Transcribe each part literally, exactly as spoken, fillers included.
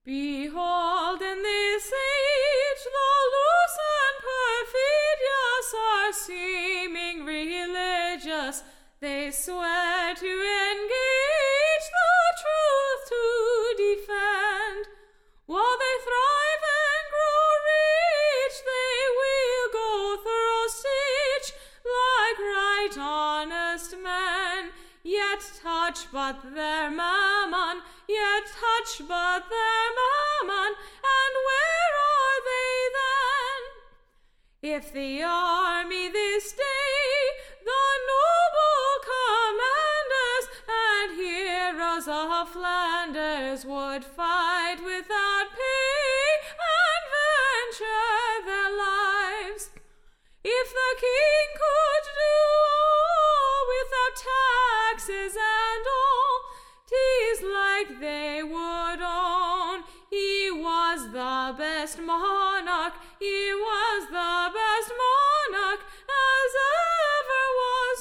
Behold, in this age the loose and perfidious are seeming religious. They swear to engage the truth to defend. While they thrive and grow rich, they will go thorough stitch like right honest men. Yet touch but their mammon, yet touch but their mammon, and where are they then? If the army this day, the noble commanders and heroes of Flanders would fight without pay and venture their lives, if the king could do all without taxes and all, 'tis like they would own he was the best monarch, he was the best monarch as ever was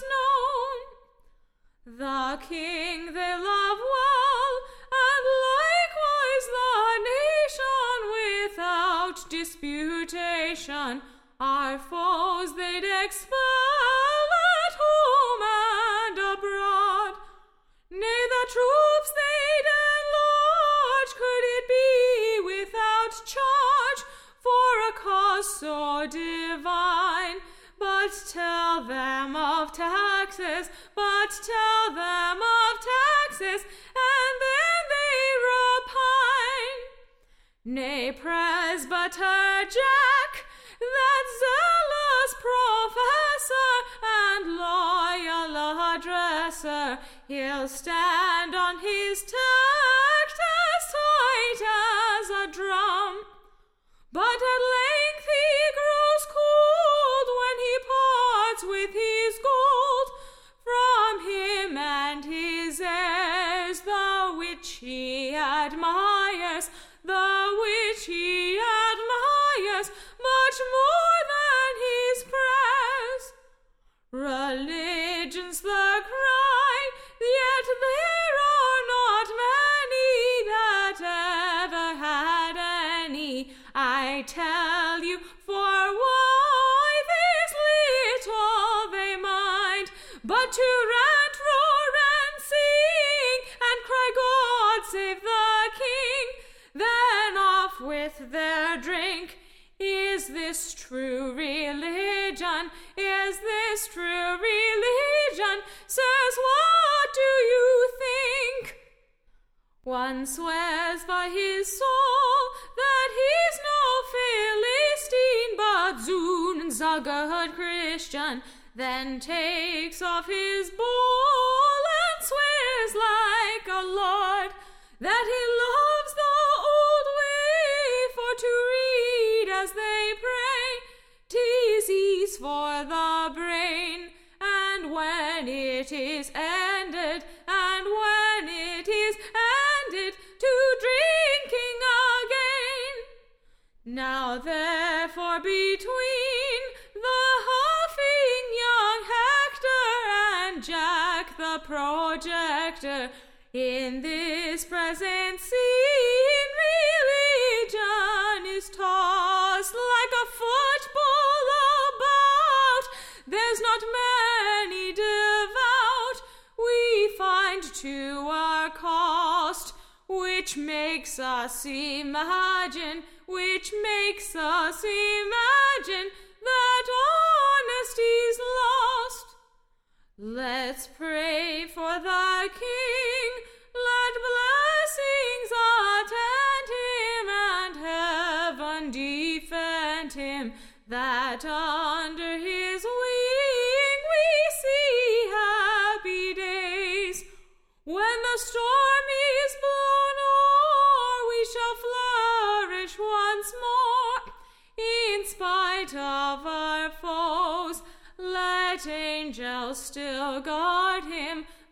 known. The king they love well, and likewise the nation without disputation. Our foes they'd expel at home and abroad. Nay, the troops they'd enlarge, could it be without charge, for a cause so divine. But tell them of taxes, but tell them of taxes, and then they repine. Nay, Presbyter Jack, that zealous professor and loyal addresser, he'll stand on his tact as tight as a drum. But at length he grows cold when he parts with his gold from him and his heirs, the which he admires, the which he admires much more than his prayers. Religion's the cry, yet there are not many that ever had any. I tell you, for why this little they mind, but to rant, roar, and sing, and cry, God save the King, then off with their drink. Is this true religion? Is this true religion? Sirs, what do you think? One swears by his soul that he's no Philistine, but Zoon's a good Christian, then takes off his bowl and swears like a lord that he loves the old way for to read as they pray. 'Tis ease for the brain, and when it is ended, and when it is ended, to drinking again. Now therefore between the huffing young Hector and Jack the projector, in this present scene religion is tossed like a football about. There's not many devout we find to our cost, which makes us imagine, which makes us imagine that honesty's lost. Let's pray for the King, let blessings attend him, and heaven defend him, that under his wing we see happy days. When the storm is blown o'er, we shall flourish once more, in spite of our foes. Let angels still guard him,